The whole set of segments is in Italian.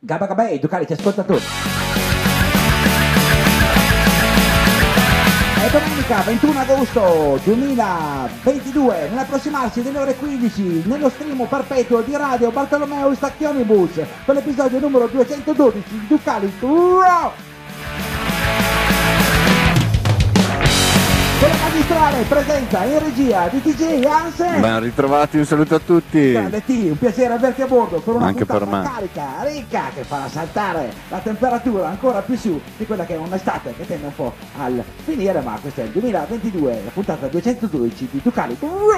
Gabba Gabè, Ducalici ascoltatori. È domenica 21 agosto 2022, nell'approssimarsi delle ore 15, nello stream perpetuo di Radio Bartolomeo Stacchionibus, per l'episodio numero 212 di Ducalici Rock! Con la magistrale presenza in regia di TJ Hansen. Ben ritrovati, un saluto a tutti. Grande T, un piacere averti a bordo per una anche puntata per me. carica, ricca, che farà saltare la temperatura ancora più su di quella che è un'estate che tende un po' al finire, ma questo è il 2022, la puntata 212 di Ducalici Rock.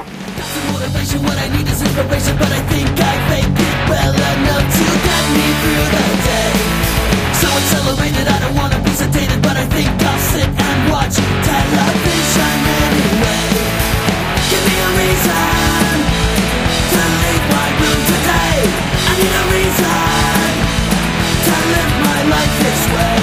So accelerated, I don't wanna be sedated, but I think I'll sit and watch television anyway. Give me a reason to leave my room today. I need a reason to live my life this way.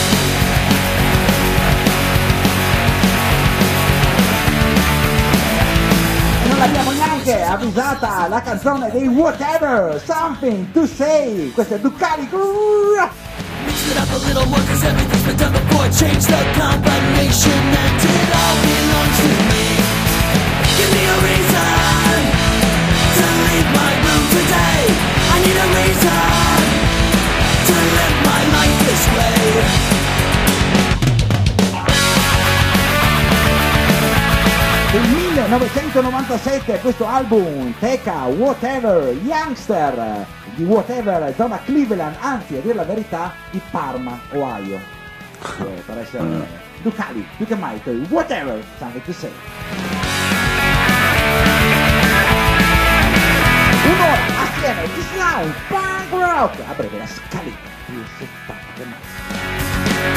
Non l'abbiamo neanche avvisata la canzone dei Whatever, Something to Say. Questo è Ducalici Rock. Mix it up a little more cause everything's been done before. Change the combination and it all belongs to me. Give me a reason to leave my room today. I need a reason to live my life this way. Del 1997 questo album Teca Whatever Youngster di Whatever, zona Cleveland, anzi a dire la verità di Parma, Ohio, per essere Ducali, più che mai Whatever, something to say. Un'ora assieme di Slime Punk Rock, a breve la scaletta più settata che mai.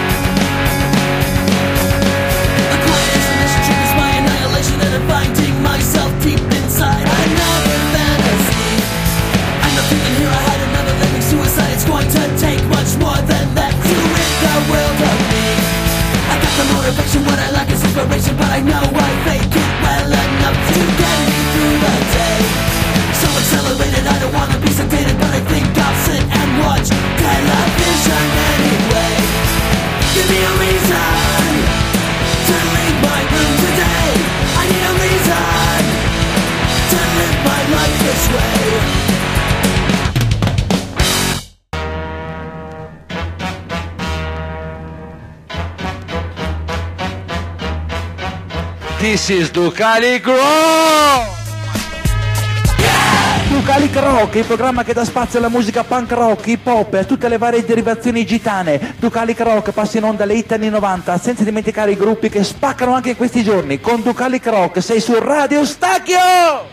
And I'm finding myself deep inside another fantasy. I'm not thinking here, I had another living suicide. It's going to take much more than that to rid the world of me. I got the motivation, what I lack is inspiration, but I know I fake it well enough to get me through the day. So accelerated, I don't wanna be sedated, but I think I'll sit and watch television anyway. Give me a reason to leave my room today. I need a reason to live my life this way. This is Ducalici Rock! Ducalici Rock, il programma che dà spazio alla musica punk rock, hip hop e a tutte le varie derivazioni gitane. Ducalici Rock passa in onda alle hit anni 90, senza dimenticare i gruppi che spaccano anche in questi giorni. Con Ducalici Rock sei su Radio Stacchio!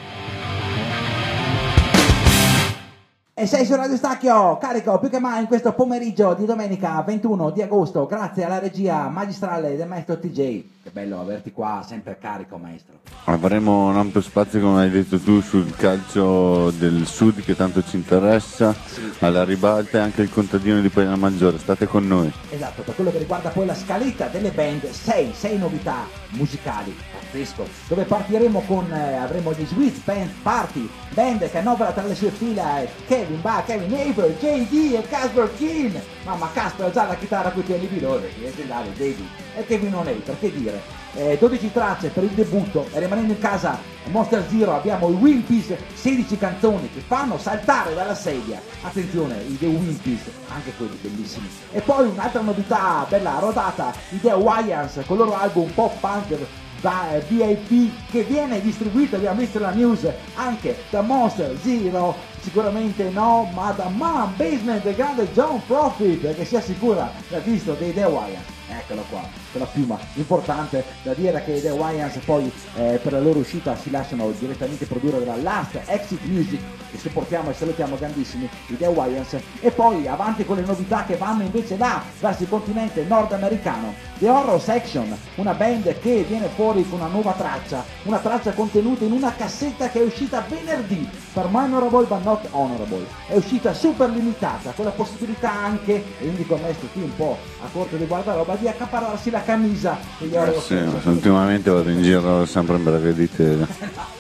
E sei su Radio Stacchio, carico più che mai in questo pomeriggio di domenica 21 di agosto, grazie alla regia magistrale del maestro TJ. Che bello averti qua, sempre carico maestro. Avremo un ampio spazio, come hai detto tu, sul calcio del sud che tanto ci interessa, alla ribalta, e anche il contadino di Pena Maggiore. State con noi. Esatto, per quello che riguarda poi la scaletta delle band, 6 novità musicali, pazzesco, dove partiremo con, avremo gli Sweet Band Party, band che annovera tra le sue fila Kevin Bach, Kevin Neighbor, JD e Casper Keane. Mamma, Casper ha già la chitarra con i piedi piloti, leggendario, JD e Kevin O'Neill, che dire. 12 tracce per il debutto, e rimanendo in casa Monster Zero abbiamo i Wimpys, 16 canzoni che fanno saltare dalla sedia. Attenzione, i The Wimpys, anche quelli bellissimi. E poi un'altra novità bella rodata, i The Wyans con il loro album pop punk VIP, che viene distribuito, abbiamo visto la news, anche da Monster Zero, sicuramente no, ma da Man Basement del grande John Profit, che si assicura l'ha visto dei The Wyans. Eccolo qua, quella piuma importante da dire che i The Wyans poi per la loro uscita si lasciano direttamente produrre dalla Last Exit Music, che supportiamo e salutiamo grandissimi i The Wyans. E poi avanti con le novità che vanno invece là verso il continente nordamericano, The Horror Section, una band che viene fuori con una nuova traccia, una traccia contenuta in una cassetta che è uscita venerdì per Minorable but Not Honorable, è uscita super limitata, con la possibilità anche, e indico a me sto qui un po' a corto di guardaroba, di accaparrarsi la camisa degli Horror Sì, Section. ultimamente vado in giro sempre in breve di tela.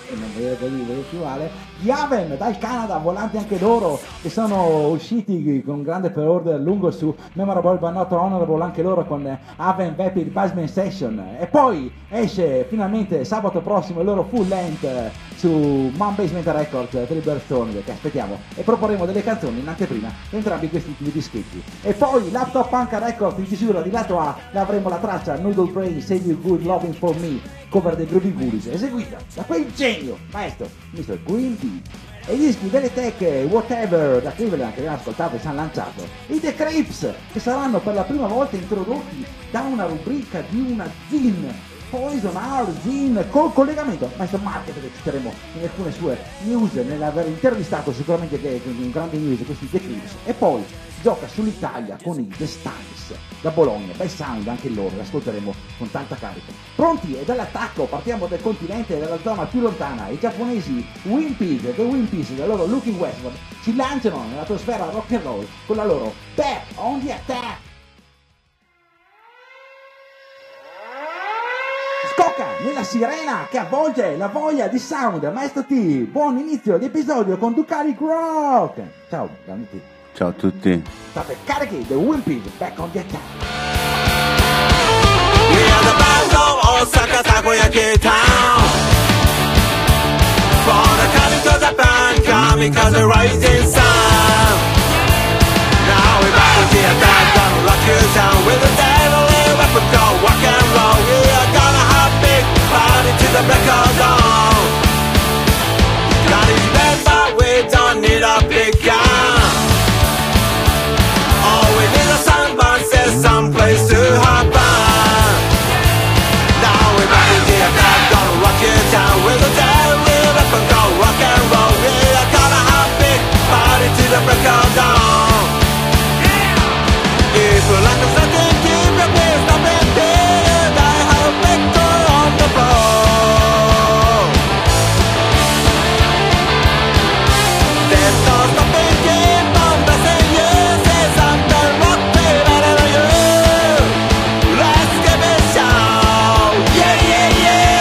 e non vedete più male, gli Haven dal Canada, volanti anche loro, che sono usciti con grande furore lungo su Memorable but Not Honorable, anche loro con Haven Vapid Basement Session. E poi esce finalmente sabato prossimo il loro full length su Man Basement Records per il Birthstone, che aspettiamo, e proporremo delle canzoni in anteprima di entrambi questi tipi di scritti. E poi Laptop Punk Records in chiusura di lato A avremo la traccia Noodle Brain Save You Good Loving For Me, cover dei Groovy Ghoulies, eseguita da quel genio maestro Mr. Green Tea. E i dischi delle Tech Whatever da Cleveland che abbiamo ascoltato e ci hanno lanciato, i The Crips, che saranno per la prima volta introdotti da una rubrica di una zin, Poison Hour Zin, col collegamento maestro Market, che citeremo in alcune sue news, nell'aver intervistato sicuramente che un grande news questi The Crips. E poi gioca sull'Italia con i The Styles da Bologna, bei sound anche loro, li ascolteremo con tanta carica. Pronti? E dall'attacco partiamo dal continente, dalla zona più lontana. I giapponesi Wimpy's, The Wimpy's, del loro Looking Westward, si lanciano nell'atmosfera rock and roll con la loro Back on the Attack. Scocca nella sirena che avvolge la voglia di sound. Maestro T, buon inizio di episodio con Ducali Rock. Ciao, T. Ciao a tutti. State carichi, The Wimpy's, Back on the Attack. We are the band of Osaka Takoyaki Town. For the coming to Japan, kamikaze rising sun. Now we're back on the attack, gonna rock you down with the deadly weapon, go rock and roll. We are gonna have big party to the break of dawn. God is dead, but we don't need a big gun. All we need is someone says someplace to have fun. Now we're back in the attack, gonna rock you down with a deadly weapon, go rock and roll. We are gonna have big party to the break of dawn. If you like a certain keep your place up and dead, I have a vector on the floor. There's no stopping, keep on blessing you. Say something rock, baby, I know you. Let's give it a shout. Yeah, yeah, yeah.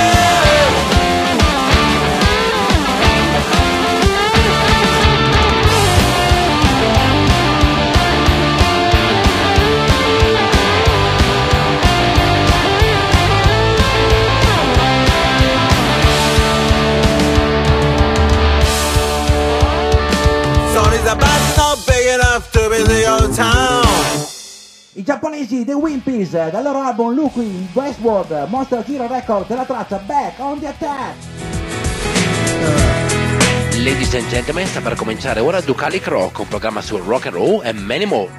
Sony's a band not big enough to be the old town. I giapponesi The Wimpy's, dal loro album Looking Westward, Monster Zero Records, della traccia Back on the Attack. Ladies and gentlemen, sta per cominciare ora Ducali Rock, un programma sul rock and roll e many more.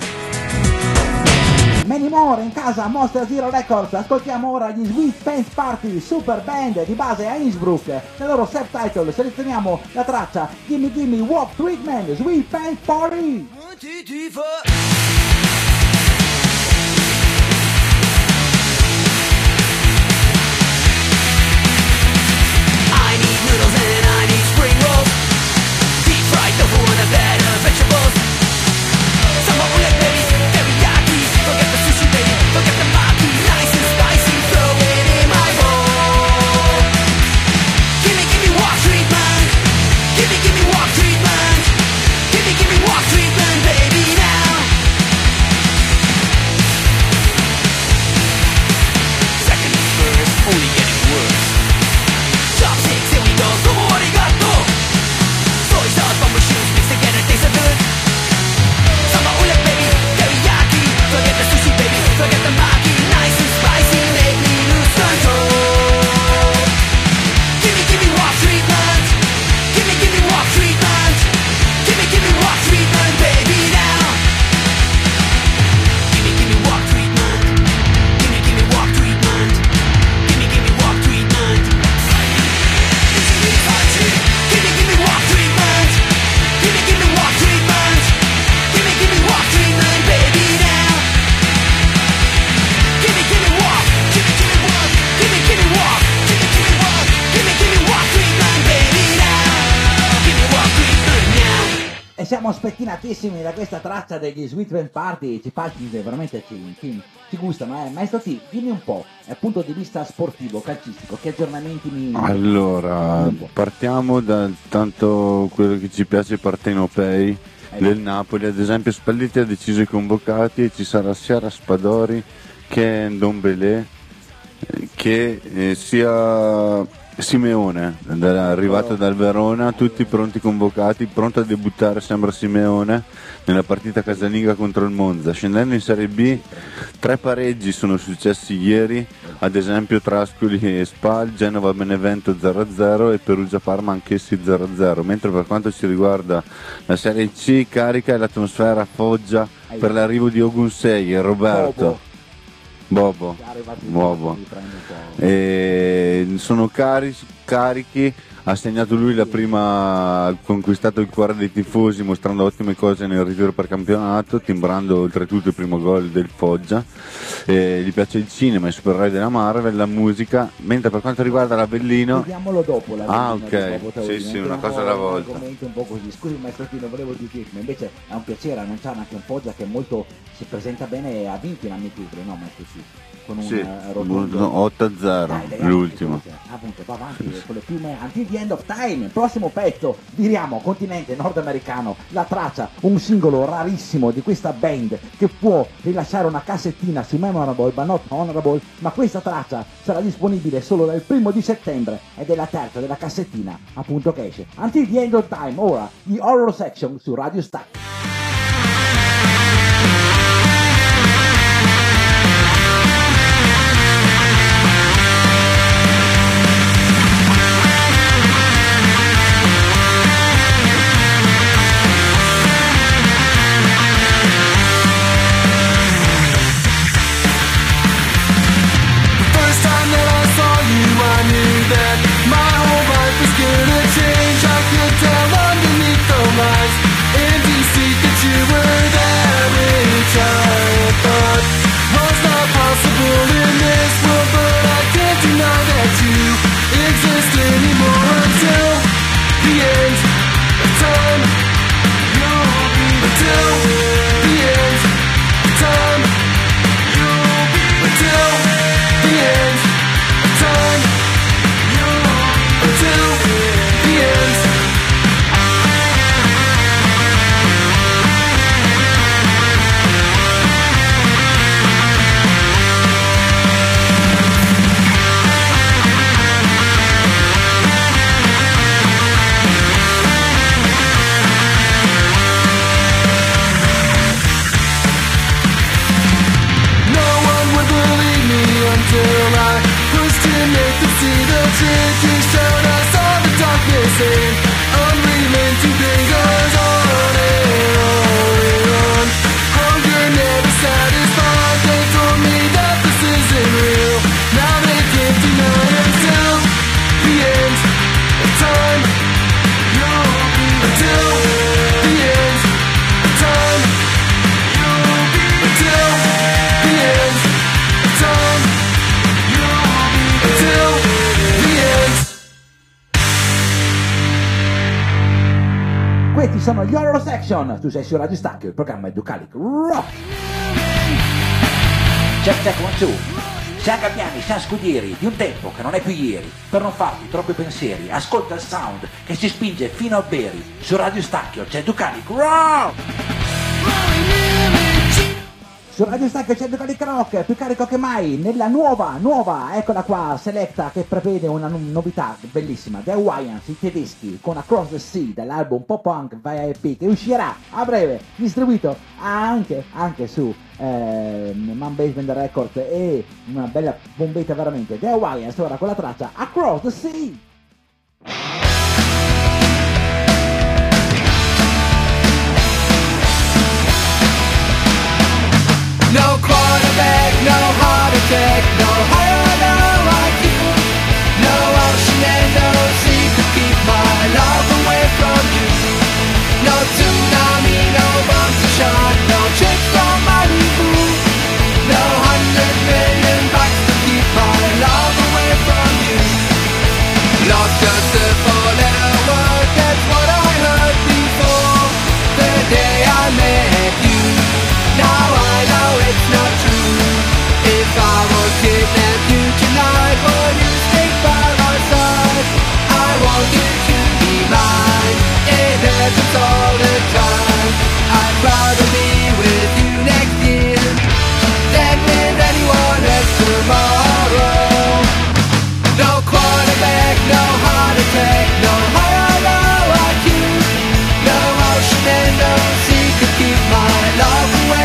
Many more in casa, Monster Zero Records. Ascoltiamo ora gli Sweet Pants Party, super band di base a Innsbruck. Nel loro subtitle selezioniamo la traccia Gimme Gimme Walk Treatment, Sweet Pants Party. 1, 2, 3, 4. I need noodles and I need spring rolls. Deep fried tofu and a bed of vegetables. Some blackberries, teriyaki. Forget the sushi, baby. Forget the maki. Nice and spicy. Throw it in my bowl. Gimme walk treatment. Gimme walk treatment. Gimme walk treatment, baby, now. Second and first, only getting worse. Chopsticks, here we go. Come on. E siamo spettinatissimi da questa traccia degli Sweet Band Party, veramente ci gustano, Maestro T, dimmi un po', dal punto di vista sportivo, calcistico, che aggiornamenti mi... Allora, partiamo da tanto quello che ci piace, i partenopei del Napoli. Ad esempio Spalletti ha deciso i convocati e ci sarà sia Raspadori che Ndombele che sia Simeone, arrivato dal Verona, tutti pronti convocati, pronto a debuttare sembra Simeone nella partita casalinga contro il Monza. Scendendo in Serie B, 3 pareggi sono successi ieri, ad esempio tra Ascoli e Spal, Genova Benevento 0-0 e Perugia Parma anch'essi 0-0, mentre per quanto ci riguarda la Serie C, carica e l'atmosfera Foggia per l'arrivo di Ogunsei e Roberto Bobo. Sono carichi, ha segnato lui la prima, ha conquistato il cuore dei tifosi mostrando ottime cose nel ritiro per campionato, timbrando oltretutto il primo gol del Foggia. Gli piace il cinema, i supereroi della Marvel, la musica, mentre per quanto riguarda l'Avellino... Vediamolo dopo ok, sì, una cosa alla volta. Un po' così. Scusi Maestro Tino, volevo dirti, ma invece è un piacere annunciare anche un Foggia che molto si presenta bene e ha vinto in anni più, no Maestro T? Con un 8-0 l'ultimo. Appunto, va avanti con le piume until the end of time. Prossimo pezzo, diriamo, continente nordamericano, la traccia, un singolo rarissimo di questa band che può rilasciare una cassettina su Memorable but not honorable, ma questa traccia sarà disponibile solo dal 1 di settembre ed è la terza della cassettina appunto che esce. Until the end of time, ora di Horror Section su Radio Stack. Questi sono gli Horror Section, tu sei su Radio Stack, il programma è Ducalic Rock. Check 1 2. Siamo gabbiani, siamo scudieri di un tempo che non è più ieri. Per non farti troppi pensieri, ascolta il sound che si spinge fino a Beri. Su Radio Stacchio c'è Ducalic Rock. Su Radio Stacchio c'è Ducalic Rock, più carico che mai, nella nuova, eccola qua, Selecta, che prevede una novità bellissima, The Hawaiians, i tedeschi, con Across the Sea, dall'album Pop Punk via EP, che uscirà a breve, distribuito anche su Man Basement Records, e una bella bombetta veramente. The Hawaiians ora con la traccia Across the Sea. No quarterback, no heart attack, no higher, no IQ, no ocean and no sea to keep my love away from you. No tsunami, no bombs to shot, no chicks from Malibu, no 100 million bucks to keep my love away from you.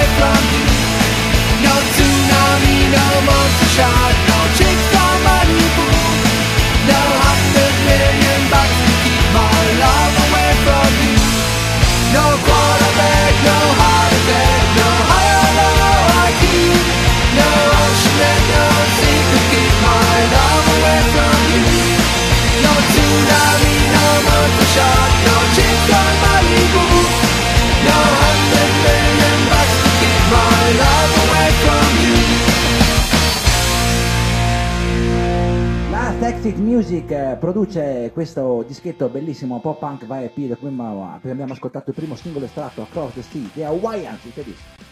away from you. No tsunami, no monster shark, no chicks from Malibu, no $100 million to keep my love away from you. No quarterback, no heart attack, no higher, low IQ, no ocean and no sea could keep my love away from you. No tsunami, no monster shark, no chicks from Malibu, no $100 million to keep my love away from you. La Texit Music produce questo dischetto bellissimo pop punk vai EP da cui abbiamo ascoltato il primo singolo estratto, Across the Sea, The Hawaiians, il tedesco.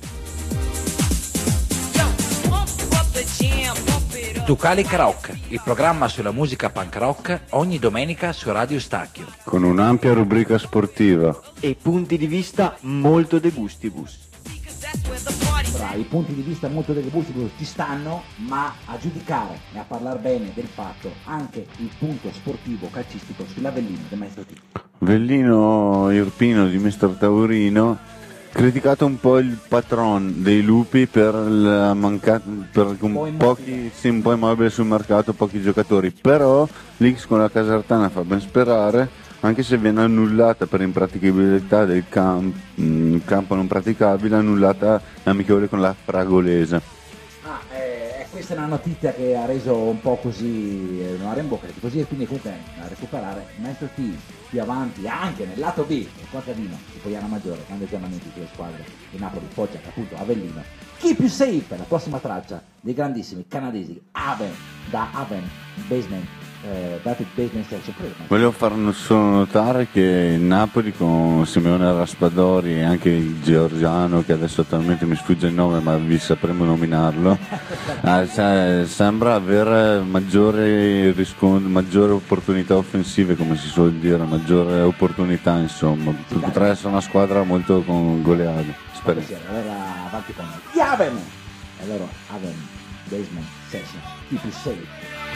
Ducalic Rock, il programma sulla musica punk rock ogni domenica su Radio Stacchio. Con un'ampia rubrica sportiva. E punti di vista molto de gustibus. I punti di vista molto delle buste ci stanno, ma a giudicare e a parlare bene del fatto anche il punto sportivo calcistico sull'Avellino del maestro T. Vellino Irpino di Mister Taurino, criticato un po' il patron dei lupi per la mancata, per un po' immobile sul mercato, pochi giocatori, però l'X con la Casertana fa ben sperare, anche se viene annullata per impraticabilità del campo non praticabile, annullata l'amichevole con la Fragolese. Questa è una notizia che ha reso un po' così una rembocca così, e quindi comunque a recuperare maestro T più avanti anche nel lato B il contadino di Poiana Maggiore, grande aggiornamenti sulle squadre di Napoli, Foggia, appunto Avellino. Keep You Safe, la prossima traccia dei grandissimi canadesi Aven, da Aven Basement Basement Section. Volevo far solo notare che il Napoli con Simeone Raspadori e anche il georgiano, che adesso attualmente mi sfugge il nome ma vi sapremo nominarlo, sembra avere maggiore opportunità offensive, come si suol dire, maggiore opportunità, insomma potrà essere una squadra molto con goleade, spero. Allora avanti con gli Aven, allora Aven Basement Section, Keep You Safe.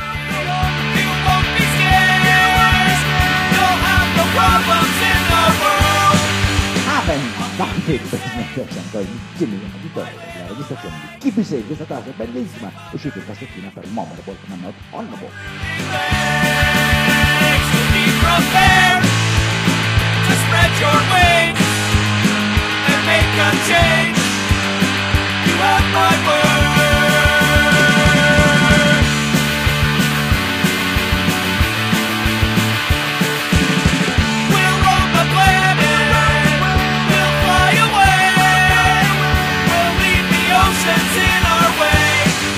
Aven, David Basement Section, Jimmy, la registrazione di Keep You Safe, questa traccia è bellissima, è uscita in cassettina per Memorable, non Honorable. Spread your wings and make a change. You have my word. We'll roam the planet. We'll fly away. We'll leave the oceans in our way.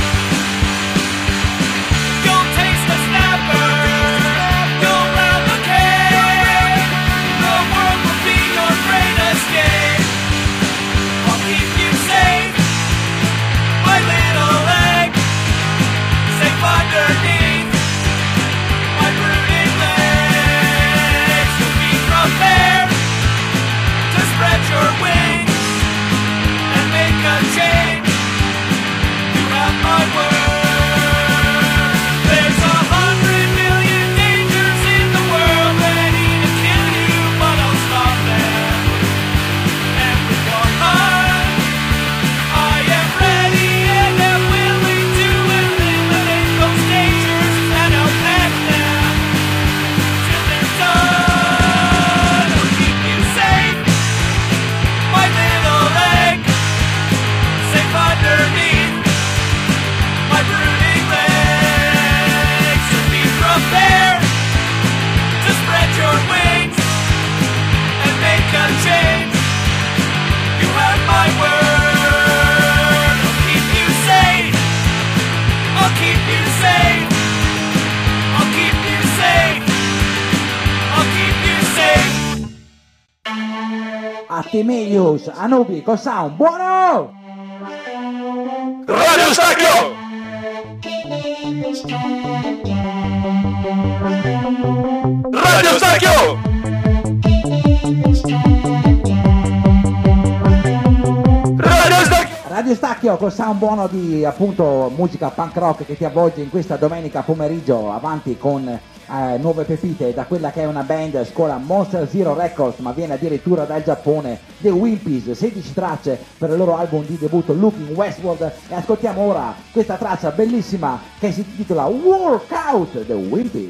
You'll taste the snapper. You'll round the cave. The world will be your great escape. I'll keep you safe, my little egg, safe underneath my brooding legs. You'll be prepared to spread your wings and make a change. You have my word. There's 100 million dangers in the world ready to kill you, but I'll stop them. And with one heart, I am ready and am willing to eliminate those dangers, and I'll pack them till they're done. I'll keep you safe, my little egg, safe underneath my brooding legs. So be prepared to spread your wings and make a change. You have my word. I'll keep you safe. I'll keep you safe. I'll keep you safe. I'll keep you safe. Artemelius, Anubi, col sound, buono! Radio Stacchio! Radio Stacchio! Radio Stacchio! Radio Stacchio col sound buono di appunto musica punk rock che ti avvolge in questa domenica pomeriggio, avanti con nuove pepite da quella che è una band scuola Monster Zero Records, ma viene addirittura dal Giappone, The Wimpys, 16 tracce per il loro album di debutto Looking Westward, e ascoltiamo ora questa traccia bellissima che si intitola Workout, The Wimpys.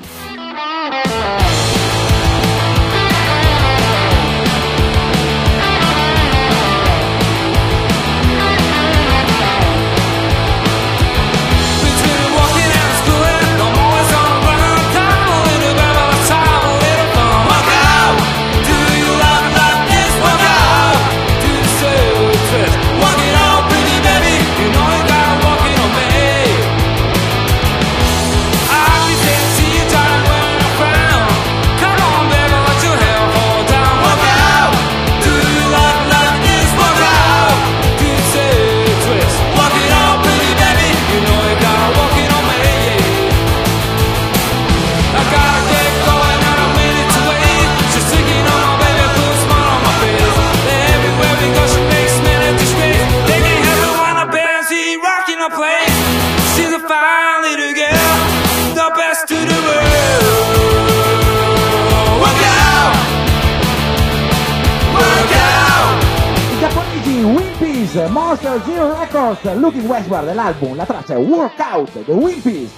Monster Zero Records, Looking Westward dell'album, la traccia è Workout, The Wimpys.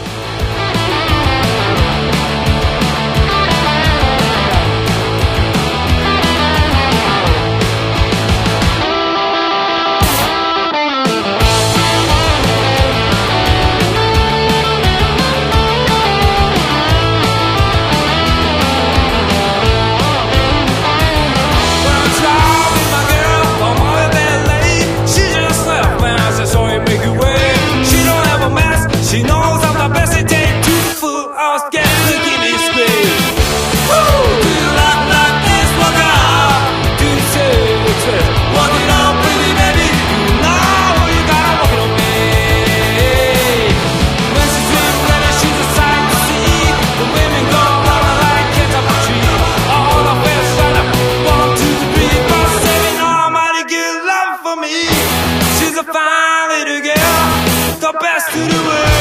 She knows I'm the best, it takes 2 foot off, get to give me scream. Woo! Do you like this? Walk out. Do you say, walk it on, pretty baby. You know you gotta walk it on me. When she's really ready, she's a sight to see. The women go wild like kids up a tree. All the way shut up. 1, 2, 3, 4, 7. Almighty give love for me. She's a fine little girl, the best to the world.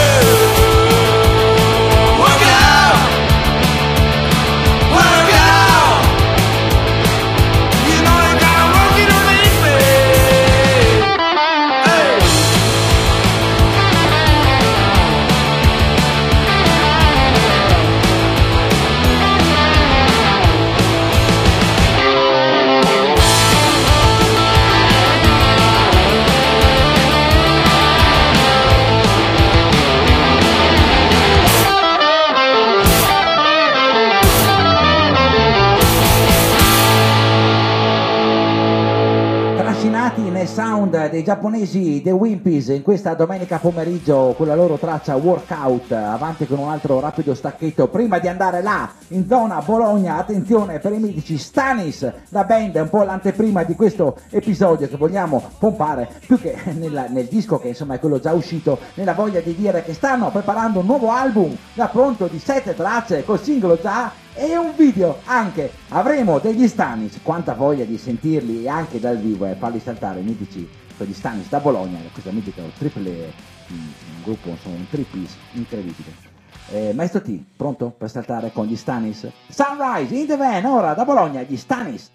Nel sound dei giapponesi The Wimpys in questa domenica pomeriggio con la loro traccia Workout, avanti con un altro rapido stacchetto prima di andare là in zona Bologna. Attenzione per i mitici Stanis, la band è un po' l'anteprima di questo episodio che vogliamo pompare più che nel disco, che insomma è quello già uscito, nella voglia di dire che stanno preparando un nuovo album già pronto di 7 tracce col singolo già e un video anche. Avremo degli Stanis, quanta voglia di sentirli anche dal vivo e farli saltare, mitici per gli Stanis da Bologna, questo mitico triple, un gruppo, insomma un three-piece incredibile. Maestro T, pronto per saltare con gli Stanis? Sunrise in the van, ora da Bologna, gli Stanis.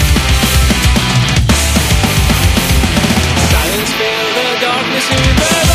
Silence fill the darkness in the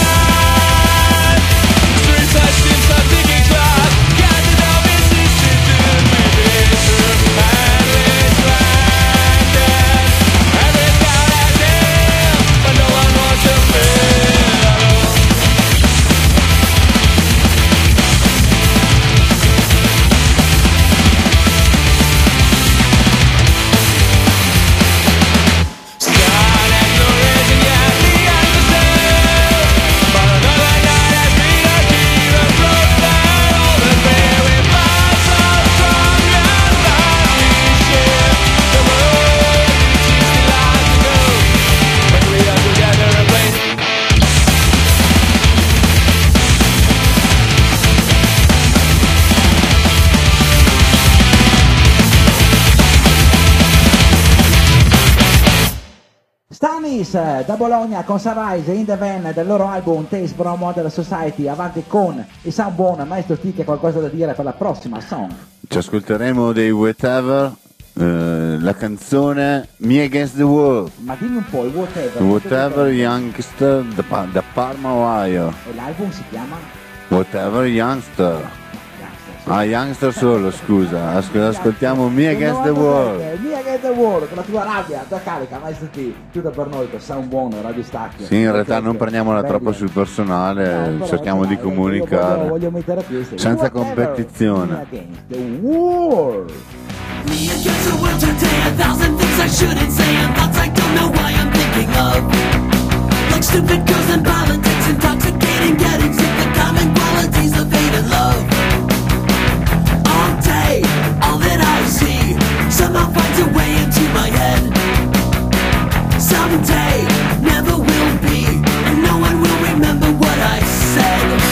Kiss da Bologna con Sunrise in the Van del loro album Taste from Modern Society. Avanti con il sound buono. Maestro T, che ha qualcosa da dire per la prossima song? Ci ascolteremo dei Whatever, la canzone Me Against the World. Ma dimmi un po' il Whatever. Whatever Youngster da Parma, Ohio. E l'album si chiama? Whatever Youngster. Ah, Youngster solo, scusa. Ascoltiamo Me Against the World. Me Against the World, con la tua rabbia, tua carica, maestro T. Tutto per noi, per sound buono, Radio Stacchio. Sì, in realtà non prendiamola troppo sul personale, cerchiamo di comunicare. Voglio mettere qui, senza competizione. Me Against the World. Me against the world today, 1,000 things I shouldn't say, and thoughts I don't know why I'm thinking of. Like stupid girls and politics, intoxicating, getting sick, the common qualities of hate and love. All day, all that I see somehow finds a way into my head. Someday, never will be, and no one will remember what I said.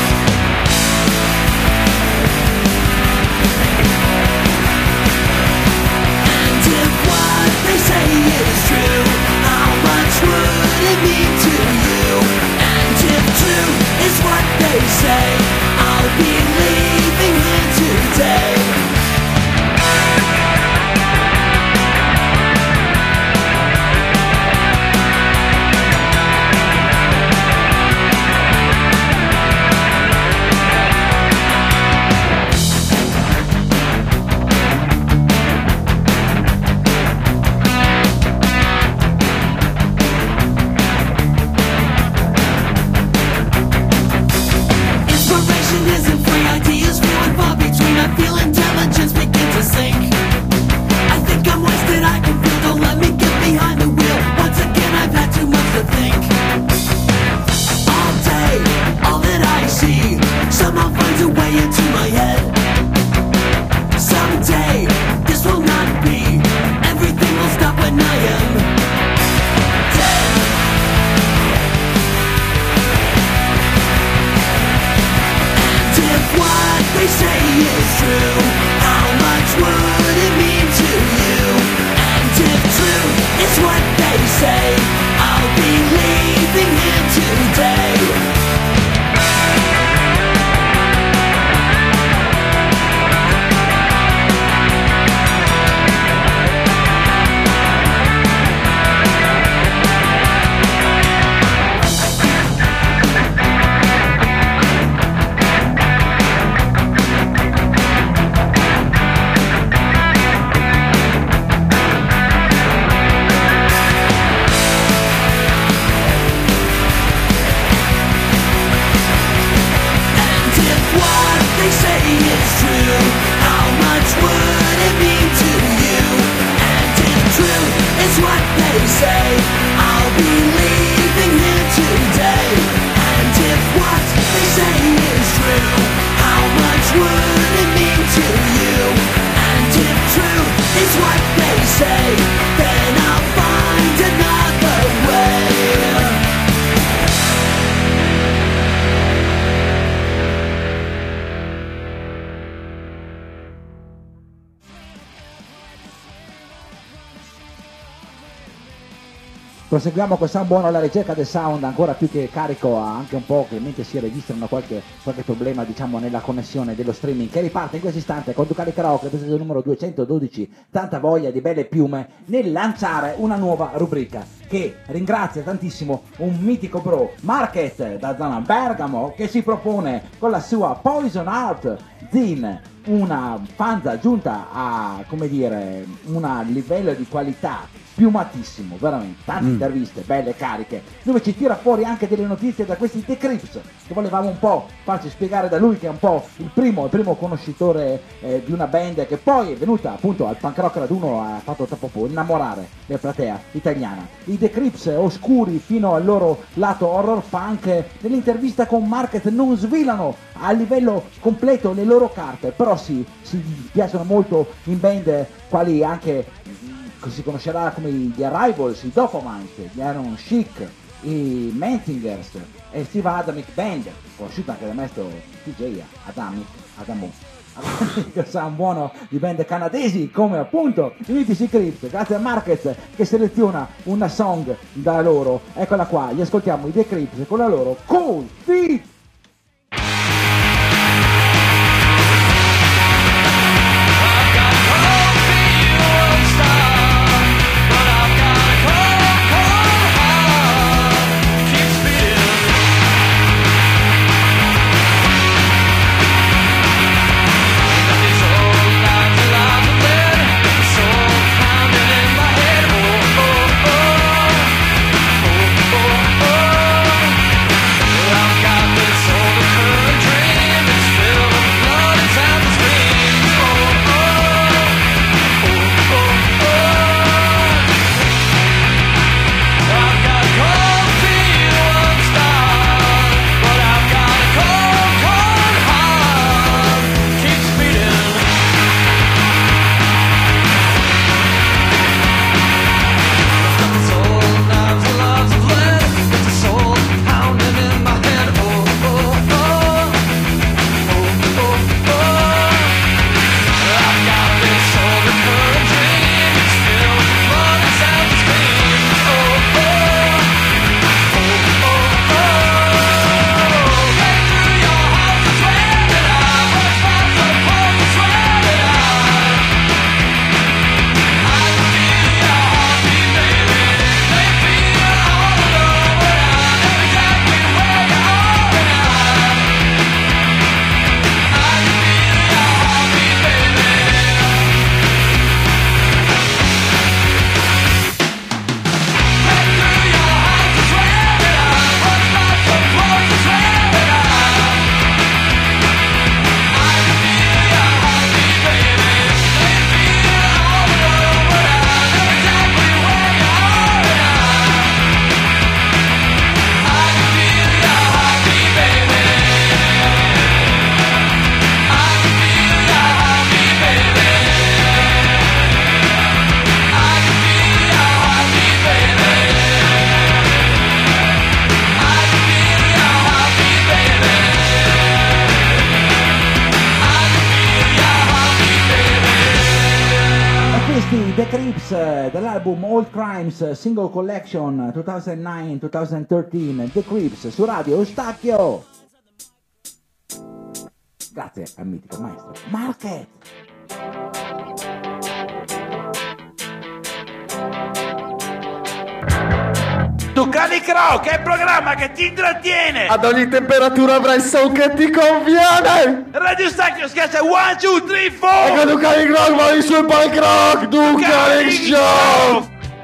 They say is true, how much would it mean to you? And if true is what they say, I'll be leaving here today. Isn't free, ideas few and far between. I feel intelligence begin to sink. I think I'm wasted, I can feel. Don't let me get behind the wheel. Once again I've had too much to think. All day, all that I see somehow finds a way into my head. Someday, this will not be. Everything will stop when I am dead. If what they say is true, how much would it mean to you? And if true is what they say, I'll be leaving here today. They say it's true, how much would it mean to you? And if true is what they say, I'll be leaving here today. And if what they say is true, how much would it mean to you? And if true is what they say, then I'll find another way. Proseguiamo col sound buono alla ricerca del sound ancora più che carico, anche un po' che mentre si registrano qualche problema, diciamo, nella connessione dello streaming, che riparte in questo istante con Ducali Karaoke, episodio numero 212. Tanta voglia di belle piume nel lanciare una nuova rubrica che ringrazia tantissimo un mitico bro, Market da zona Bergamo, che si propone con la sua Poison Art Zin, una fanza giunta a, come dire, un livello di qualità piumatissimo, veramente, tante interviste belle, cariche, dove ci tira fuori anche delle notizie da questi The Crips, che volevamo un po' farci spiegare da lui, che è un po' il primo conoscitore di una band che poi è venuta appunto al Punk Rock Raduno, ha fatto proprio innamorare la platea italiana. I The Crips, oscuri fino al loro lato horror punk, nell'intervista con Market non svelano a livello completo le loro carte, però si piacciono molto in band quali anche si conoscerà come gli Arrivals, i Dopamine, gli Iron Chic, i Menzingers e Steve Adamic Band, conosciuto anche dal maestro DJ Adamo. che sound buono di band canadesi come appunto i mitici Crips. Grazie a Marquez che seleziona una song da loro. Eccola qua, gli ascoltiamo i The Crips con la loro Cold Feet. The Crips dall'album Old Crimes Single Collection 2009-2013. The Crips su Radio Eustachio. Grazie al mitico maestro Marquez. Ducali Croc è il programma che ti intrattiene. Ad ogni temperatura avrai il son che ti conviene. Radio Stacchio schiaccia 1, 2, 3, 4. E con Ducali Croc vai sul punk rock. Ducali Show.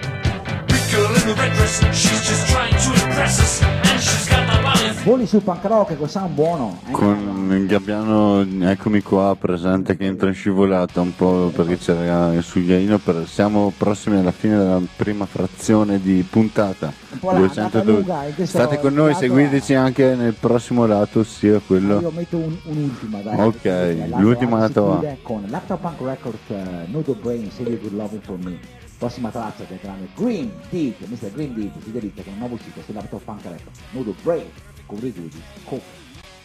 Voli sul punk rock con sound buono. Con Gabbiano, eccomi qua, presente, che entra in scivolata un po' perché c'era il sugliaino. Siamo prossimi alla fine della prima frazione di puntata 202. State con noi, seguiteci anche nel prossimo lato, ossia quello. Io metto un'ultima, dai. Ok, l'ultima la tua. Con Laptop Punk Records, Noodle Brain, Save You Good Loving For Me. Prossima traccia del grande Green Deep, Mr. Green Deep si delizia con un nuovo uscita su Laptop Punk Records, Noodle Brain, con Rigudi, Coffee.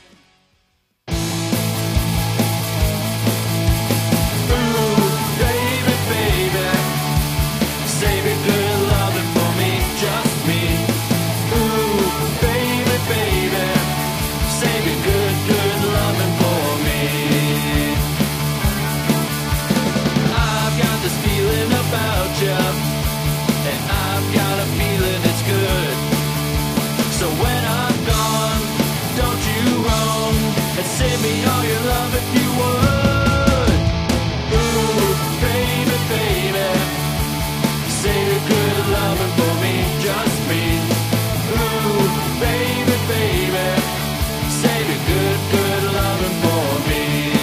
Save me all your love if you would. Ooh, baby, baby, save your good loving for me, just me. Ooh, baby, baby, save your good loving for me.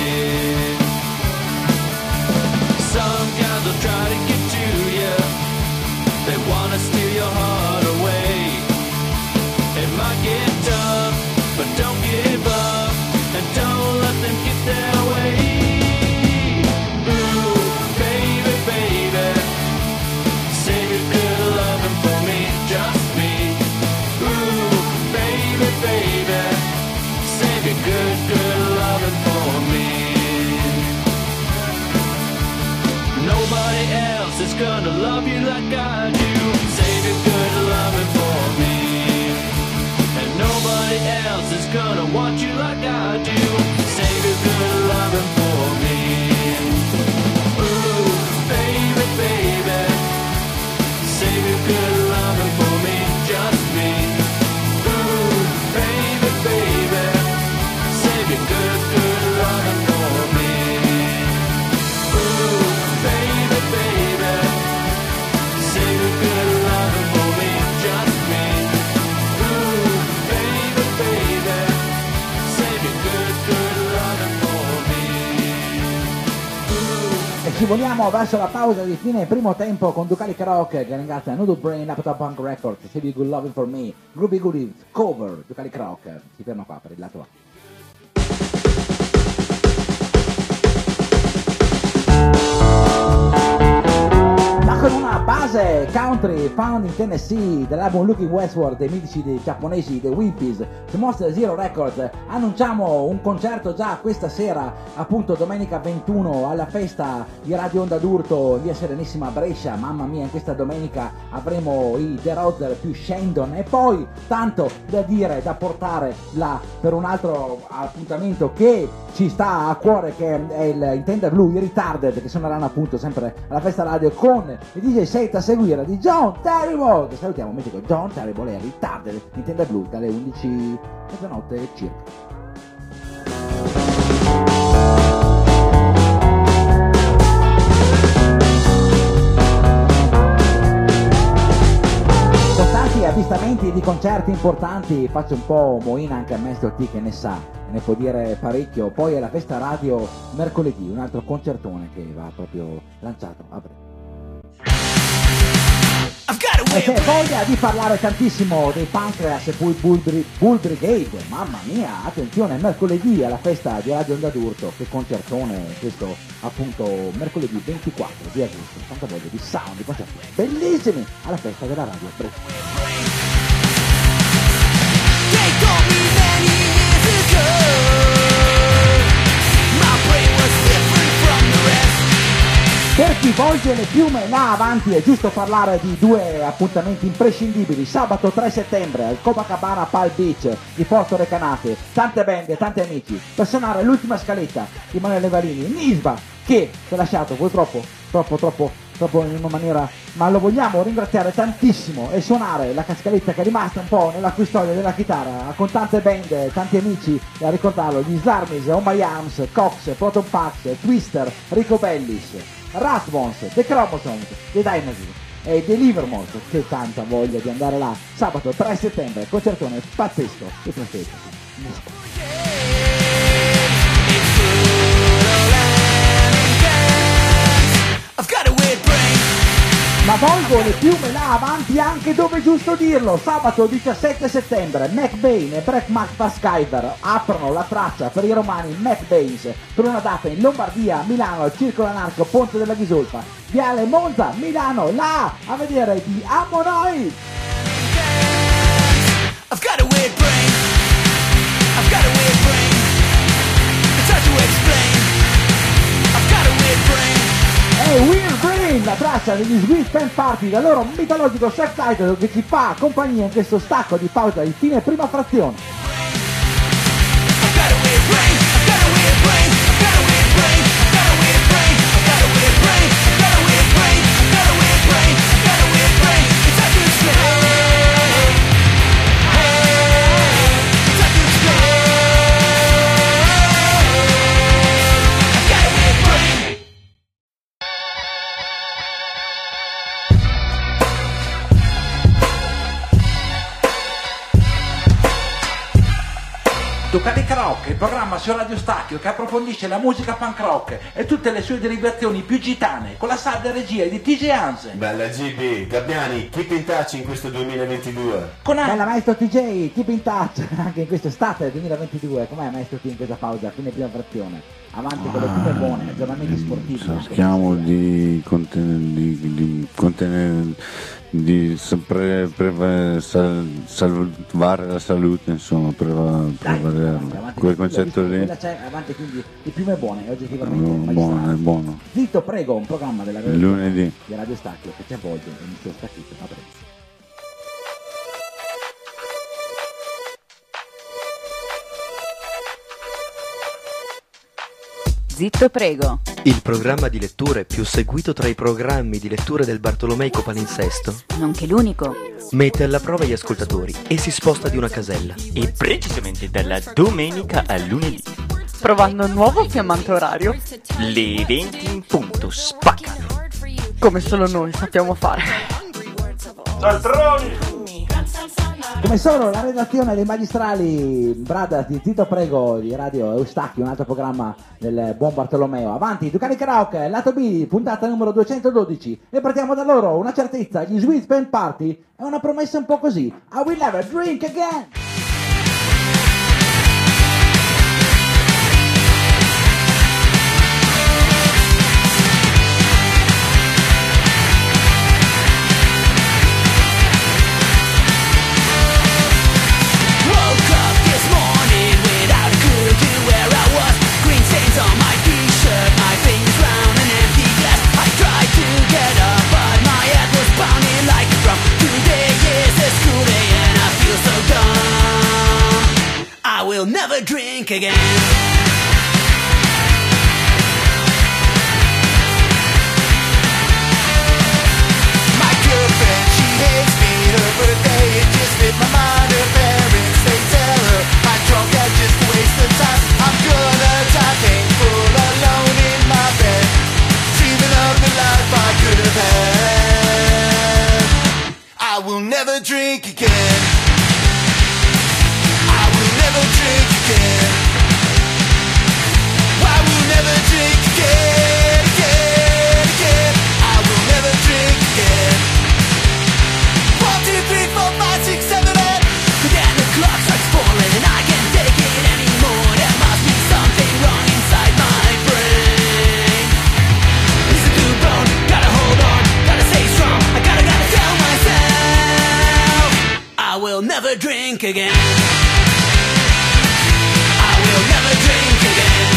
Some guys will try to get to you, they wanna steal your heart away. It might get tough, but don't give up. And don't let them get their way. gonna love you like I do. Save your good loving for me, and nobody else is gonna want you like I do. Save your good loving for me. Ooh, baby, baby, save your good loving for me, just me. Ooh, baby, baby, save your good loving for me. Ooh, baby, baby, save your good loving for me, just me. Ooh, baby, baby, save your good loving for me. E scivoliamo verso la pausa di fine primo tempo con Ducalic Rock che ringrazia Noodle Brain, Laptop Punk Records, Save You Good Loving For Me, Groovy Goodies, cover, Ducalic Rock. Si ferma qua per il lato A. Ma con una base country found in Tennessee dell'album Looking Westward dei mitici dei giapponesi The Whimpies su Monster Zero Records, annunciamo un concerto già questa sera, appunto domenica 21 alla festa di Radio Onda d'Urto via Serenissima Brescia. Mamma mia, in questa domenica avremo i The Road più Shandon e poi tanto da dire, da portare là per un altro appuntamento che ci sta a cuore, che è il Intender Blue, i Retarded, che suoneranno appunto sempre alla festa radio con il DJ set a seguire di John Terrible, che salutiamo mitico John Terrible e Retarded, Intender Blue dalle 11 mezzanotte circa. Avvistamenti di concerti importanti, faccio un po' moina anche a Maestro T che ne sa, ne può dire parecchio. Poi è la festa radio mercoledì, un altro concertone che va proprio lanciato a breve. E c'è voglia di parlare tantissimo dei Pancreas e poi Bull Brigade, mamma mia, attenzione, mercoledì alla festa di Radio Onda d'Urto, che concertone questo, appunto mercoledì 24 di agosto, tanta voglia di sound, di concerti bellissimi alla festa della radio Brescia. Per chi volge le piume là avanti è giusto parlare di due appuntamenti imprescindibili. Sabato 3 settembre al Copacabana Palm Beach di Porto Recanati, tante band e tanti amici per suonare l'ultima scaletta di Emanuele Valini, Nisba, che ci ha lasciato purtroppo troppo in una maniera, ma lo vogliamo ringraziare tantissimo e suonare la scaletta che è rimasta un po' nella custodia della chitarra con tante band, tanti amici, a ricordarlo, gli Slarmis, Oh My Arms, Cox, Proton Pax, Twister, Rico Bellis, Ratmons, The Chromosomes, The Dynasty e The Livermore, che tanta voglia di andare là. Sabato 3 settembre, concertone pazzesco e perfetto. Ma volgo le piume là avanti anche dove è giusto dirlo. Sabato 17 settembre McBain e Brett McPaskyver aprono la traccia per i romani McBains per una data in Lombardia, Milano, al Circolo Anarco Ponte della Ghisolfa, Viale Monza, Milano, là a vedere di Amo Noi. I've got a weird brain, I've got a weird brain, it's hard to explain, I've got a weird brain. E Weird Brain, la traccia degli Sweet Pen Party, dal loro mitologico self-title che ci fa compagnia in questo stacco di pausa di fine prima frazione. Ducalic Rock, il programma su Radio Stacchio che approfondisce la musica punk rock e tutte le sue derivazioni più gitane, con la salda regia di TJ Hansen. Bella GB, Gabbiani, keep in touch in questo 2022. Bella maestro TJ, keep in touch anche in quest'estate 2022. Com'è maestro T in questa pausa, fine prima frazione? Avanti con le prime buone, aggiornamenti sportivi. Cerchiamo di di sempre salvare la salute, insomma, prevalerla. Quel concetto lì. Quella c'è avanti, quindi il primo è buono, è oggettivamente buono, è buono. Zitto prego, un programma della lunedì di Radio Stacchio che ci avvolge in un suo stacchito. A presto. Zitto prego. Il programma di letture più seguito tra i programmi di letture del Bartolomeico Palinsesto, nonché l'unico, mette alla prova gli ascoltatori e si sposta di una casella. E precisamente dalla domenica al lunedì, provando un nuovo fiammante orario, le 20 in punto spaccano, come solo noi sappiamo fare. Cialtroni! Come sono la redazione dei magistrali Brothers di Zitto Prego di Radio Eustachio, un altro programma del buon Bartolomeo. Avanti, Ducati Karaoke, lato B, puntata numero 212. E partiamo da loro, una certezza, gli Sweet Band Party è una promessa un po' così. I will never drink again! On my t-shirt, my fingers round an empty glass. I tried to get up, but my head was pounding like a drum. Today is a school day and I feel so dumb. I will never drink again. My girlfriend, she hates me. Her birthday, it just hit my mind. Her parents, they tell her I'm drunk, I just waste the time. I'm gonna die thankful alone in my bed, dreaming of the life I could have had. I will never drink again. I will never drink again. I will never drink again, again, again. I will never drink again. 1, 2, 3, 4, 5, 6, 7, 8. Then the clock starts falling and I can't take it anymore. There must be something wrong inside my brain. Listen to the bone, gotta hold on, gotta stay strong. I gotta tell myself I will never drink again. I will never drink again.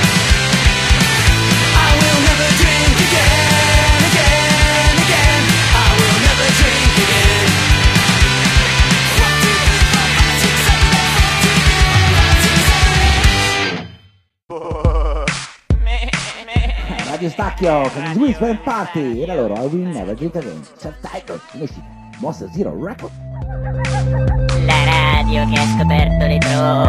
I will never drink again, again, again. I will never drink again. Radio Stacchio con gli Sweet Band Party e la loro I will never drink again. Subtitle in uscita Monster Zero Record. La radio che ha scoperto le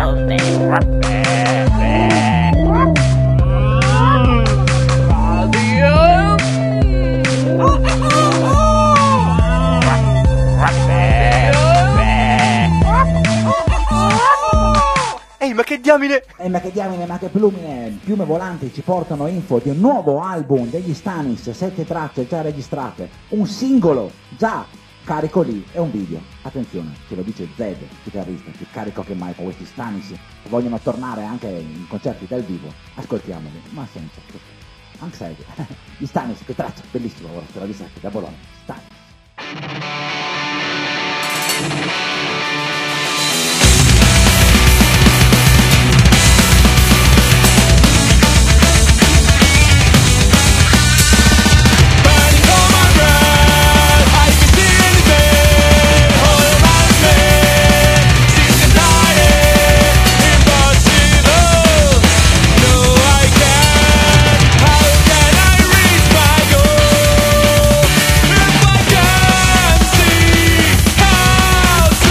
Ehi, ma che diamine! Ma che diamine, ma che piume volanti ci portano info di un nuovo album degli Stanis, 7 tracce già registrate, un singolo già carico lì e un video. Attenzione, ce lo dice Zed, chitarrista, più carico che mai con questi Stanis che vogliono tornare anche in concerti dal vivo. Ascoltiamoli, ma senza anche sai, gli Stanis, che traccia, bellissimo, ora ce l'ho visto da Bologna, Stanis. How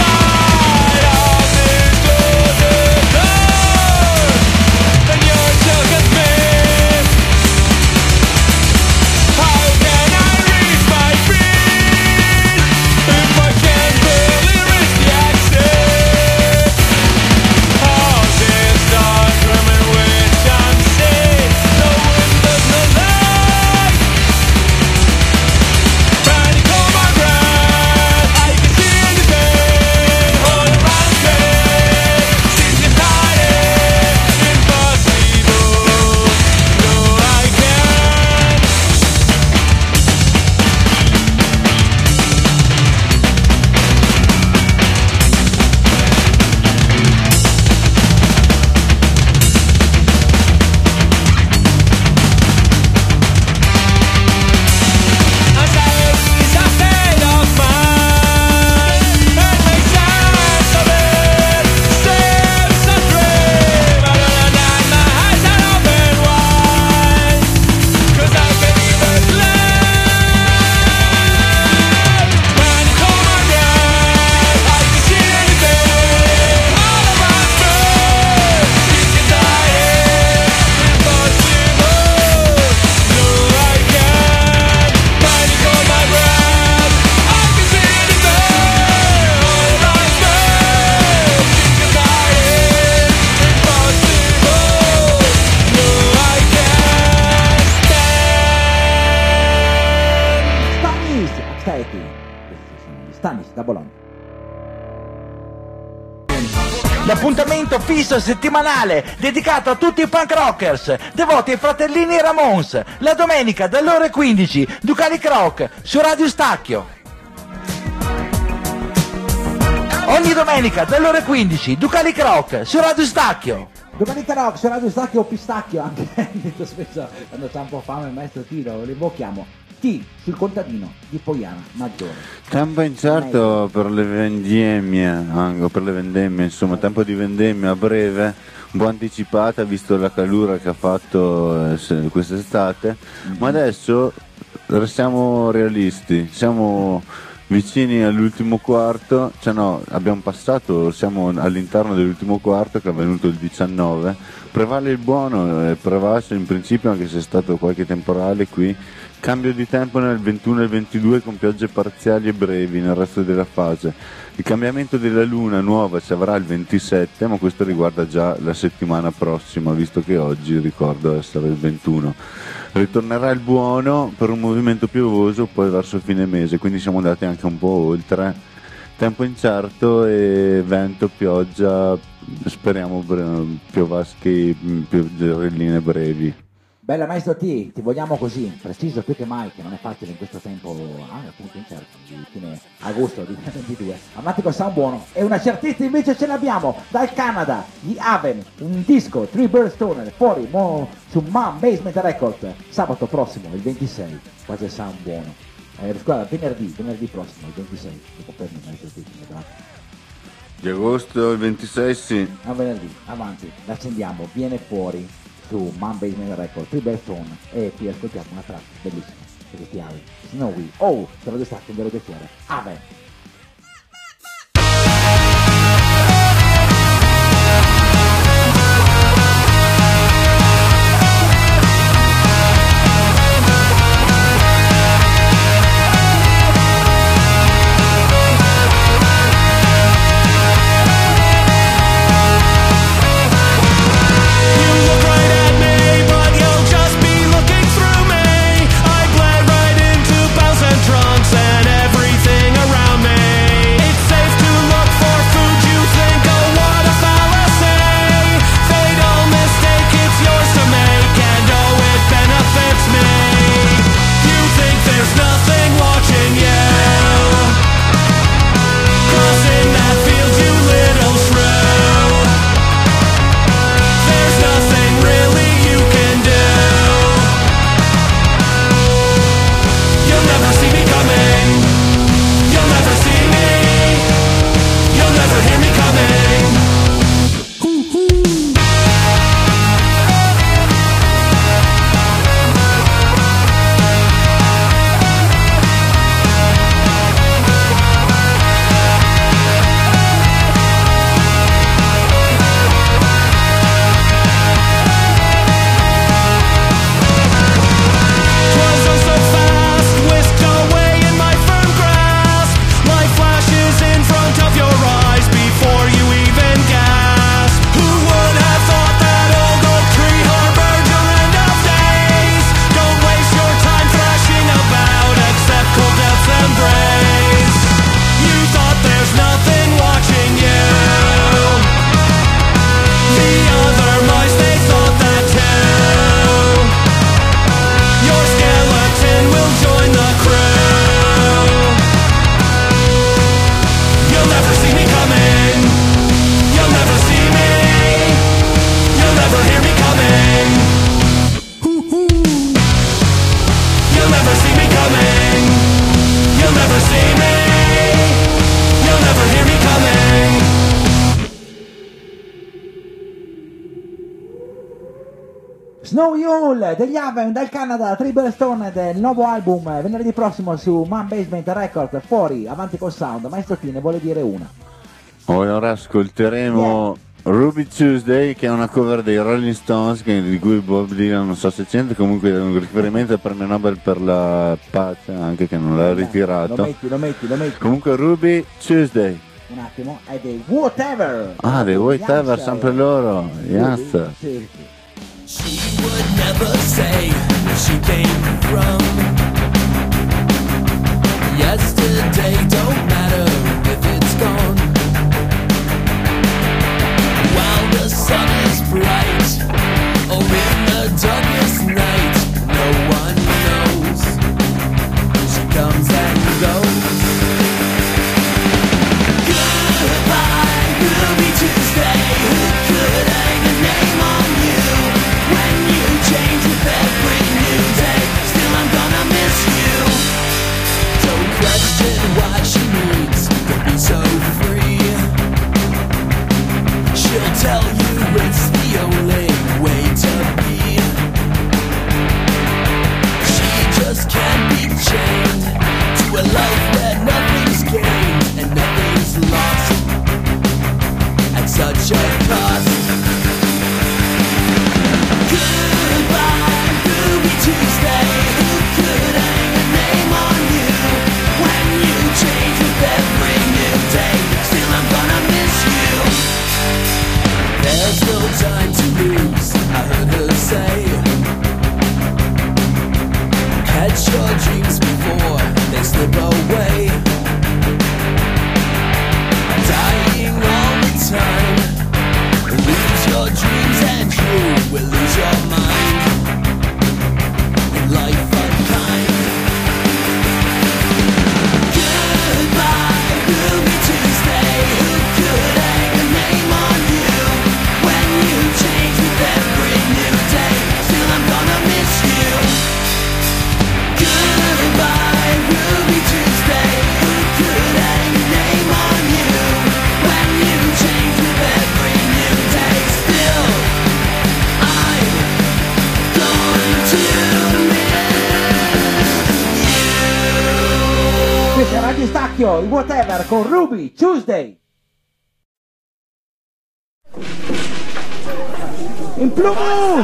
l'appuntamento fisso settimanale dedicato a tutti i punk rockers devoti ai fratellini Ramones, la domenica dalle ore 15, Ducalic Rock su Radio Stacchio. Ogni domenica dalle ore 15, Ducalic Rock su Radio Stacchio. Ducalic Rock su Radio Stacchio o Pistacchio, anche detto spesso quando c'ha un po' fame il maestro Tiro, lo invochiamo. T sul contadino di Poiana Maggiore. Tempo incerto per le vendemmie, anche per le vendemmie, insomma, tempo di vendemmia a breve, un po' anticipata visto la calura che ha fatto quest'estate, ma adesso restiamo realisti, siamo vicini all'ultimo quarto, cioè no, abbiamo passato, siamo all'interno dell'ultimo quarto che è avvenuto il 19, prevale il buono, prevalso in principio anche se è stato qualche temporale qui. Cambio di tempo nel 21 e il 22 con piogge parziali e brevi nel resto della fase. Il cambiamento della luna nuova si avrà il 27, ma questo riguarda già la settimana prossima, visto che oggi ricordo essere il 21. Ritornerà il buono per un movimento piovoso poi verso fine mese, quindi siamo andati anche un po' oltre. Tempo incerto e vento, pioggia, speriamo piovaschi, pioggerelline brevi. Bella maestro T, ti vogliamo così, preciso più che mai, che non è facile in questo tempo, appunto incerto, di fine agosto di 2022. Avanti col sound buono. E una certezza invece ce l'abbiamo dal Canada, gli Haven, un disco, Three Bird Stoner, fuori su Man Basement Records, sabato prossimo, il 26, quasi il sound buono. Scusa, venerdì prossimo, il 26, dopo per me, maestro T, di agosto, il 26 sì. A venerdì, avanti, l'accendiamo, viene fuori su Man Basement Record, Triberstone, e qui ascoltiamo una traccia bellissima che si chiama Snowy. Oh, te lo destacco in vero che fuori. Ave! Drunks and everything around me. It's safe to look for food you think, oh what a fallacy. Fatal mistake, it's yours to make, and oh it benefits me. You think there's nothing watching you, crossing that field you little shrew. There's nothing really you can do. You'll never see me coming. You'll never see me. You'll never hear me coming. Snowy Hall degli Haven dal Canada, Triberstone del nuovo album venerdì prossimo su Man Basement Records, fuori, avanti col sound. Maestro T ne vuole dire una. Ora ascolteremo Ruby Tuesday, che è una cover dei Rolling Stones, di cui Bob Dylan non so se c'entra, comunque è un riferimento al premio Nobel per la pace, anche che non l'ha ritirato. Lo metti. Comunque Ruby Tuesday. Un attimo, è dei Whatever. Dei Whatever, sempre loro. Yes. Sì. She would never say where she came from. Yesterday don't matter if it's gone. while the sun is bright, or in the darkest night, no one knows. She comes and goes. Goodbye, Ruby Tuesday. Who could hang a name on you when you change with every new day? Still, I'm gonna miss you. Don't question what she needs, don't be so free. She'll tell you it's the only way to be. She just can't be chained to a life where nothing's gained and nothing's lost at such a cost. Goodbye, Ruby Tuesday. Who could hang a name on you when you change with every new day? Still, I'm gonna miss you. There's no time to lose, I heard her say. Catch your dreams before they slip away. Dying all the time. Lose your dreams and you will lose your mind. In life unkind. Goodbye, Ruby Tuesday. Who could hang a name on you when you change with every new day? Still, I'm gonna miss you. Goodbye, Ruby Tuesday. Who could hang a name on you when you change with every new day? Still, I'm going to miss you. Questo è Radio Stacchio, il Whatever con Ruby Tuesday. In plumo!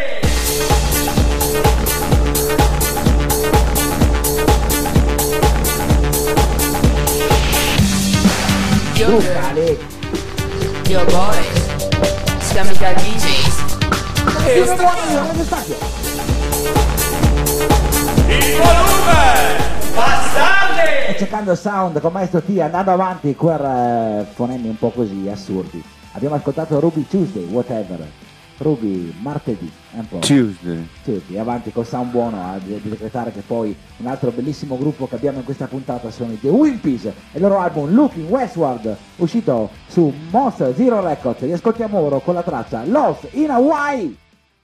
Lucale. Yo boys, siamo da DJs. Radio Stacchio. Il volume! Bastardi! E cercando il sound con Maestro T, andando avanti per fonemi un po' così assurdi. Abbiamo ascoltato Ruby Tuesday, Whatever. Ruby martedì, è un po'. Tuesday. Tuesday, avanti col sound buono a decretare che poi un altro bellissimo gruppo che abbiamo in questa puntata sono i The Wimpies e il loro album Looking Westward, uscito su Monster Zero Records. Li ascoltiamo ora con la traccia Lost in Hawaii.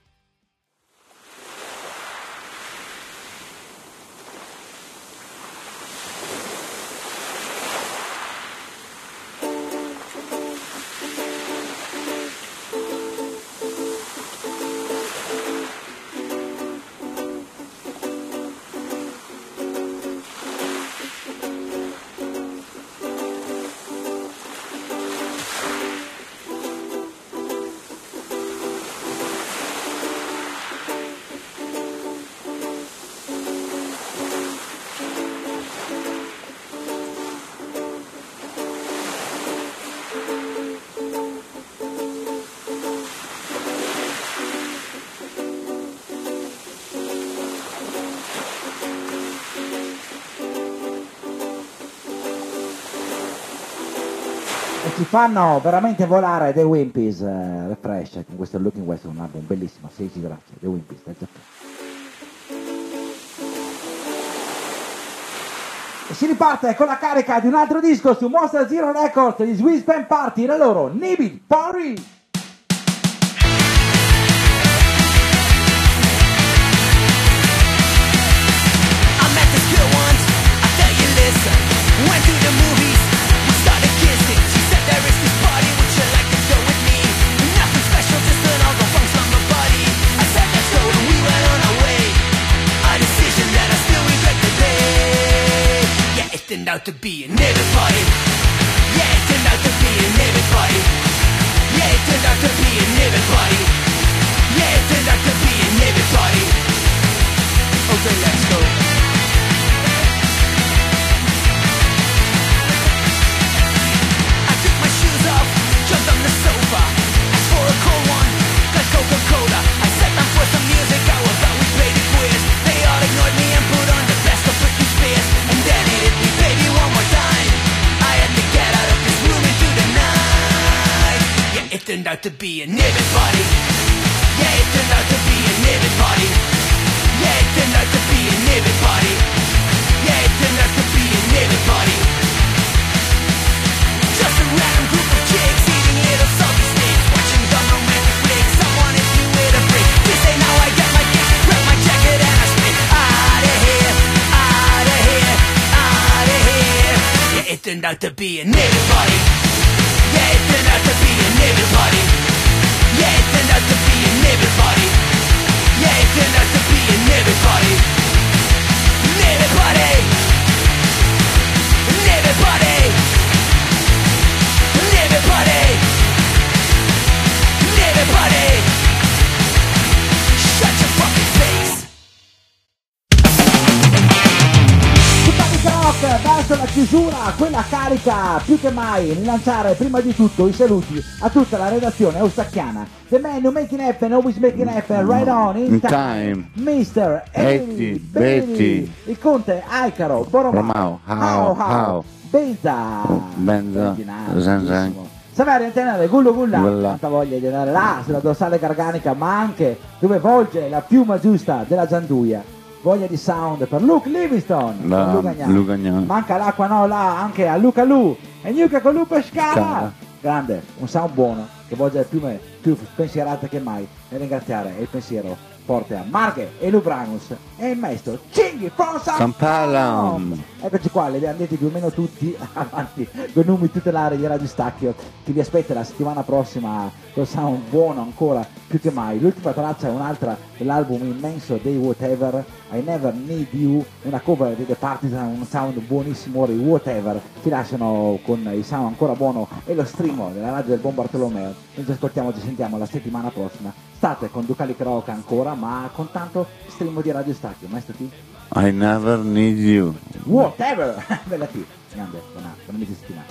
Ci fanno veramente volare The Wimpies, Refresh, con questo Looking West, un album bellissimo, 16 tracce, The Wimpies del Giappone. E si riparte con la carica di un altro disco su Monster Zero Records, gli Swiss Band Party, la loro Nibid Party! Went to the movies, we started kissing. She said there is this party, would you like to go with me? Nothing special, just an all the funk slumber buddy. I said let's go and we went on our way. A decision that I still regret today. Yeah, it turned out to be a neighbor party. Yeah, it turned out to be a neighbor party. Yeah, it turned out to be a neighbor party. Yeah, it turned out to be a neighbor party. Okay, let's go. Jumped on the sofa, asked for a cold one, got Coca-Cola. I sat down for some music, how about we play the quiz? They all ignored me and put on the best of Britney Spears. And then it hit me, baby, one more time. I had to get out of this room into the night. Yeah, it turned out to to be an everybody. Yeah, it turned out to be an everybody. Yeah, it turned out to be an everybody. Yeah, it turned out to be an everybody. Just a random group of chicks eating little salty snakes, watching dumb romantic flicks. Someone if you hit a break. This ain't how I get my kicks. Grab my jacket and I sprint out of here, out of here, out of here. Yeah, it turned out to be an everybody. Yeah, it turned out to be an everybody. Yeah, it turned out to be an everybody. Yeah, it turned out to be an everybody. An everybody. An everybody. An everybody. An everybody. Shut your fucking face. Rock, verso la chiusura, quella carica più che mai nel lanciare prima di tutto i saluti a tutta la redazione eustacchiana. The man who making happen, always making happen, right on in time. Mr. Emily Betty, il conte Alcaro, Boromao, how, Benza, Zan. Sapere tenere Gullo Gulla, tanta voglia di andare là sulla dorsale garganica, ma anche dove volge la piuma giusta della Gianduia. Voglia di sound per Luke Livingstone, Lugagnan. Manca l'acqua no là anche a Luca Lu e Nuca con Lupe Scala. Grande, un sound buono che volge le piume più spensierate che mai. E ringraziare il pensiero forte a Marghe e Lubranus e il maestro Cinghi from San Paolo. Eccoci qua, li abbiamo detti più o meno tutti avanti con numeri tutelari di Radio Stacchio che vi aspetta la settimana prossima con sound buono ancora più che mai. L'ultima traccia è un'altra dell'album immenso dei Whatever, I Never Need You, una cover di The Partisan, un sound buonissimo dei Whatever. Ci lasciano con il sound ancora buono e lo stream della radio del Buon Bartolomeo. Noi ci ascoltiamo, ci sentiamo la settimana prossima. State con Ducali Croc ancora, ma con tanto stream di Radio Stacchio. Maestro T? I never need you. Whatever! Bella T. Grande, buona settimana.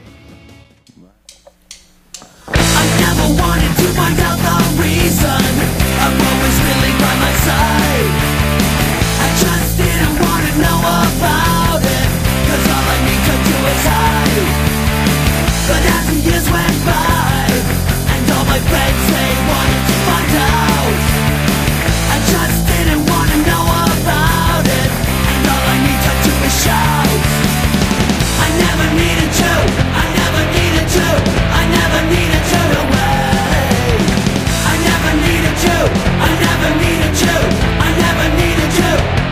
I never wanted to find out the reason. I'm always really by my side. I just didn't want to know about it, 'cause all I need to do is hide. But as the years went by, and all my friends they wanted to find out, I just didn't want to know about it, and all I need to do is shout. I never needed to, I never needed to, I never needed to away. I never needed to, I never needed to, I never needed to.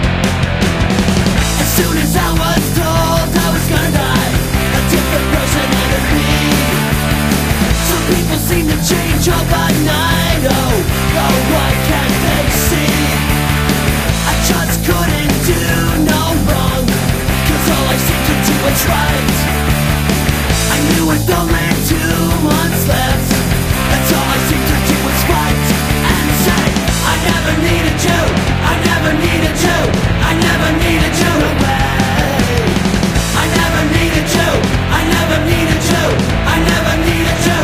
As soon as I was told I was gonna die, a different person had to be. Some people seem to change overnight, oh, why can't they see? I just couldn't do no wrong, 'cause all I seem to do is right. I knew with only 2 months left, that's all I seem to do is fight and say, I never needed you, I never needed you, I never needed you away. I never needed you, I never needed you, I never needed you.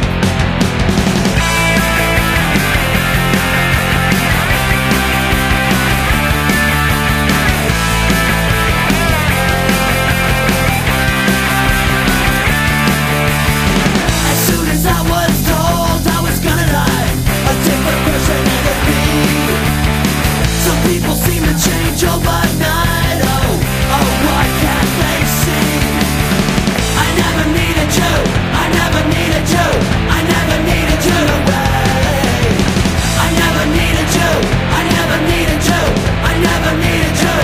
People seem to change overnight, oh, why can't they see? I never needed you, I never needed you, I never needed you away. I never needed you, I never needed you, I never needed you.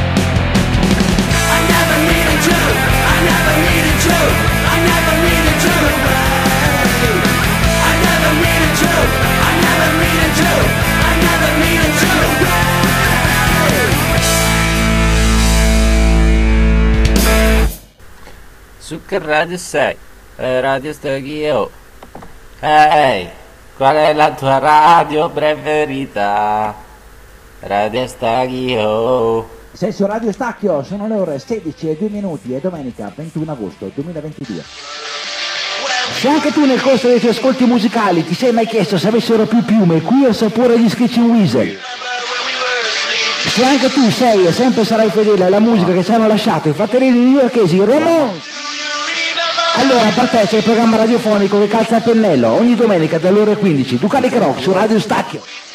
I never needed you, I never needed you, I never needed you away. I never needed you, I never needed you, I never needed you away. Su che radio sei? Radio Stacchio. Ehi, qual è la tua radio preferita? Radio Stacchio. Sei su Radio Stacchio, sono le ore 16:02, è domenica 21 agosto 2022. Se anche tu nel corso dei tuoi ascolti musicali ti sei mai chiesto se avessero più piume qui al sapore di Screeching Weasel, se anche tu sei e sempre sarai fedele alla musica che ci hanno lasciato i fratelli di New Yorkesi Ramones, Allora partecipa il programma radiofonico che calza a pennello ogni domenica dalle ore 15, Ducalic Rock su Radio Stacchio.